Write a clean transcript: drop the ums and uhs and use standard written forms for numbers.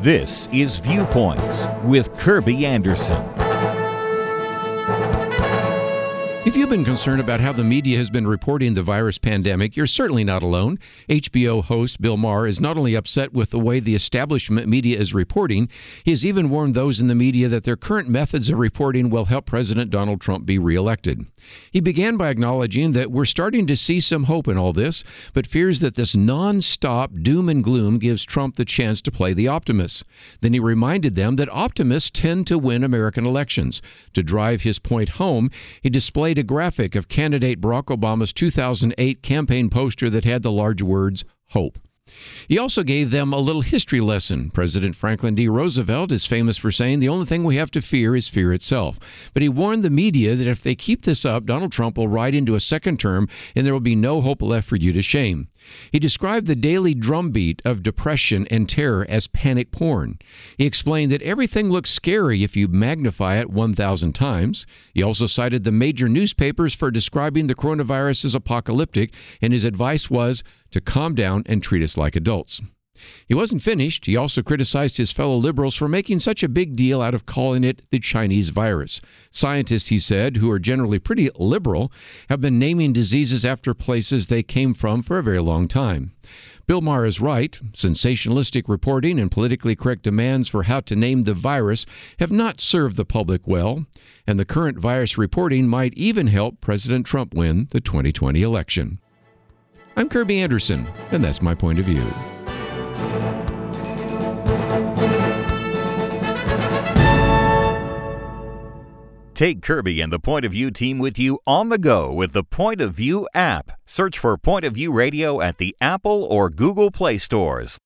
This is Viewpoints with Kirby Anderson. If you've been concerned about how the media has been reporting the virus pandemic, you're certainly not alone. HBO host Bill Maher is not only upset with the way the establishment media is reporting, he has even warned those in the media that their current methods of reporting will help President Donald Trump be reelected. He began by acknowledging that we're starting to see some hope in all this, but fears that this non-stop doom and gloom gives Trump the chance to play the optimist. Then he reminded them that optimists tend to win American elections. To drive his point home, he displayed a graphic of candidate Barack Obama's 2008 campaign poster that had the large words, "Hope." He also gave them a little history lesson. President Franklin D. Roosevelt is famous for saying the only thing we have to fear is fear itself. But he warned the media that if they keep this up, Donald Trump will ride into a second term and there will be no hope left for you to shame. He described the daily drumbeat of depression and terror as panic porn. He explained that everything looks scary if you magnify it 1,000 times. He also cited the major newspapers for describing the coronavirus as apocalyptic, and his advice was to calm down and treat us like adults. He wasn't finished. He also criticized his fellow liberals for making such a big deal out of calling it the Chinese virus. Scientists, he said, who are generally pretty liberal, have been naming diseases after places they came from for a very long time. Bill Maher is right. Sensationalistic reporting and politically correct demands for how to name the virus have not served the public well, and the current virus reporting might even help President Trump win the 2020 election. I'm Kirby Anderson, and that's my point of view. Take Kirby and the Point of View team with you on the go with the Point of View app. Search for Point of View Radio at the Apple or Google Play stores.